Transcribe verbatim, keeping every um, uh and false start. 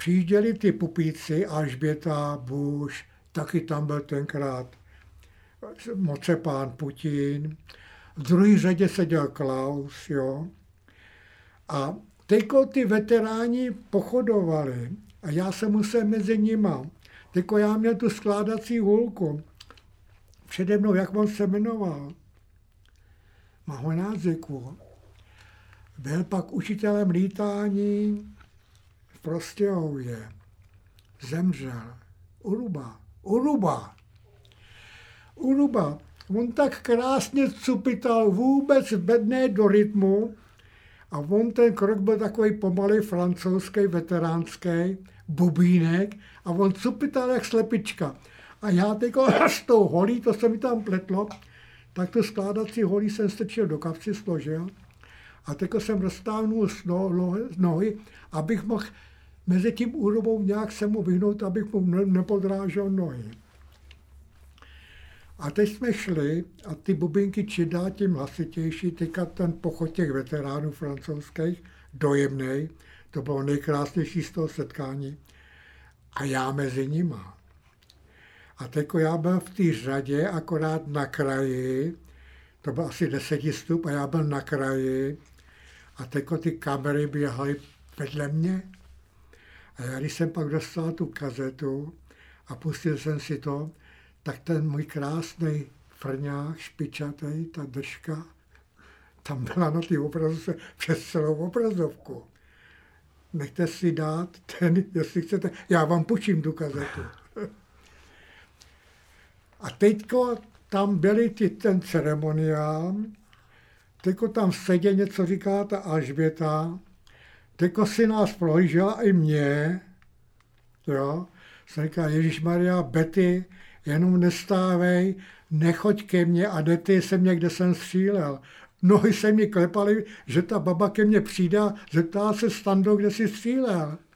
přijížděli ty pupíci, Alžběta, Bush, taky tam byl tenkrát mocepán Putin, v druhé řadě seděl Klaus, jo. A teďko ty veteráni pochodovali a já jsem musel mezi nima. Teďko já měl tu skládací hůlku. Přede mnou, jak on se jmenoval? Mahonáziku. Byl pak učitelem lítání v Prostějově. Zemřel. Uruba. Uruba. Uruba. On tak krásně cupital vůbec bedné do rytmu a on ten krok byl takový pomalý francouzský, veteránský, bubínek a on cupital jak slepička. A já teď s tou holí, to se mi tam pletlo, tak tu skládací holí jsem strčil do kapsy, složil a teď jsem roztáhnul nohy, abych mohl mezi tím Urubou nějak se mu vyhnout, abych mu nepodrážel nohy. A teď jsme šli a ty bubinky čidá tím hlasitější, teďka ten pochod těch veteránů francouzských, dojemnej, to bylo nejkrásnější z toho setkání. A já mezi nima. A teďko já byl v té řadě akorát na kraji, to byl asi deset stup a já byl na kraji a teďko ty kamery běhaly vedle mě. A já když jsem pak dostal tu kazetu a pustil jsem si to, tak ten můj krásný frňák, špičatý, ta držka, tam byla na té obrazovce přes celou obrazovku. Nechte si dát ten, jestli chcete, já vám půjčím tu kazetu. A teďko tam byli ty, ten ceremoniál, teďko tam sedě něco říká ta Alžběta, teďko si nás prohlížela i mě, jo, jsem říkal, Ježišmarja, Betty, jenom nestávej, nechoď ke mně a dejte se mě, kde jsem střílel. Nohy se mi klepaly, že ta baba ke mně přijde a zeptá se Stando, kde jsi střílel.